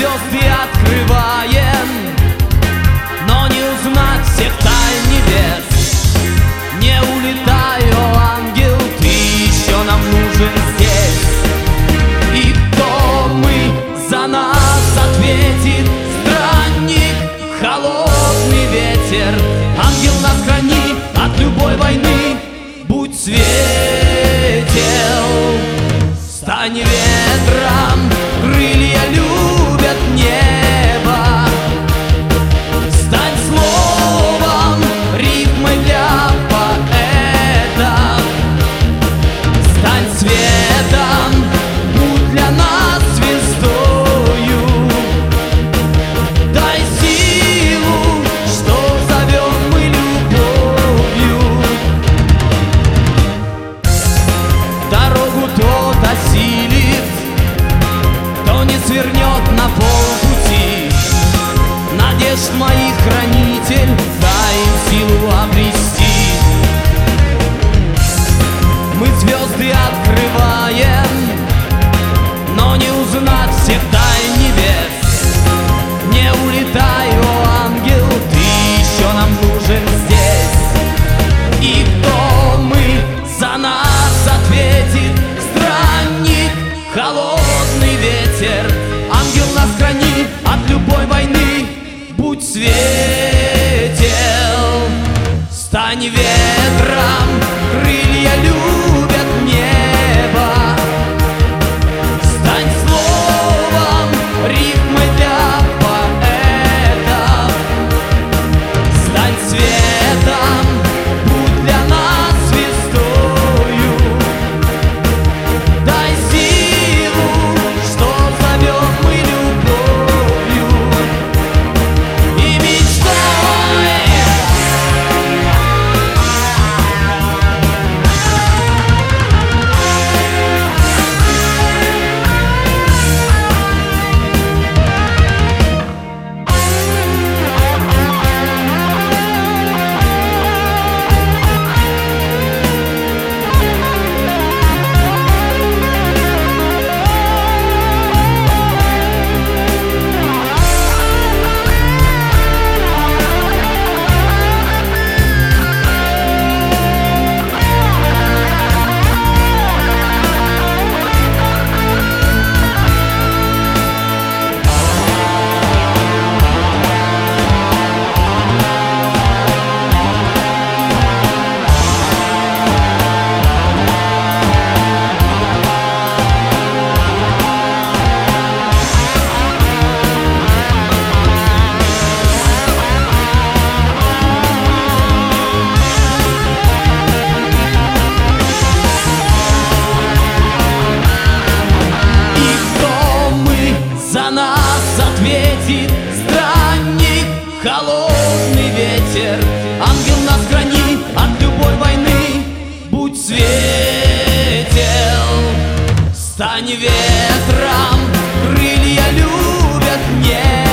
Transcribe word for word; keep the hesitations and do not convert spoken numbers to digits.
звезды открываем, но не узнать всех тайн небес. Не улетай, о ангел, ты еще нам нужен здесь. И кто мы, за нас ответит странник, холодный ветер. Ангел, нас храни от любой войны, будь светел. Стань ветром, крылья любят небо. Стань словом, рифмой для поэта. Стань светом, будь для нас звездою. Дай силу, что зовем мы любовью. Дорогу тот осилит, кто не свернет на полпути. Надежд моих хранитель, дай им силу обрести. Мы звезды открываем, но не узнать всех тайн небес. Не улетай, о ангел, ты еще нам нужен здесь. И кто мы, за нас ответит странник, холодный ветер. Ангел, нас храни от любой войны, будь светел. Стань ветром, крылья любят небо. Стань словом, рифмой для поэта. Стань светом, будь для нас звездою. Дай силу, что зовем мы любовью и мечтой. За нас ответит странник, холодный ветер. Ангел, нас храни от любой войны, будь светел. Стань ветром, крылья любят небо.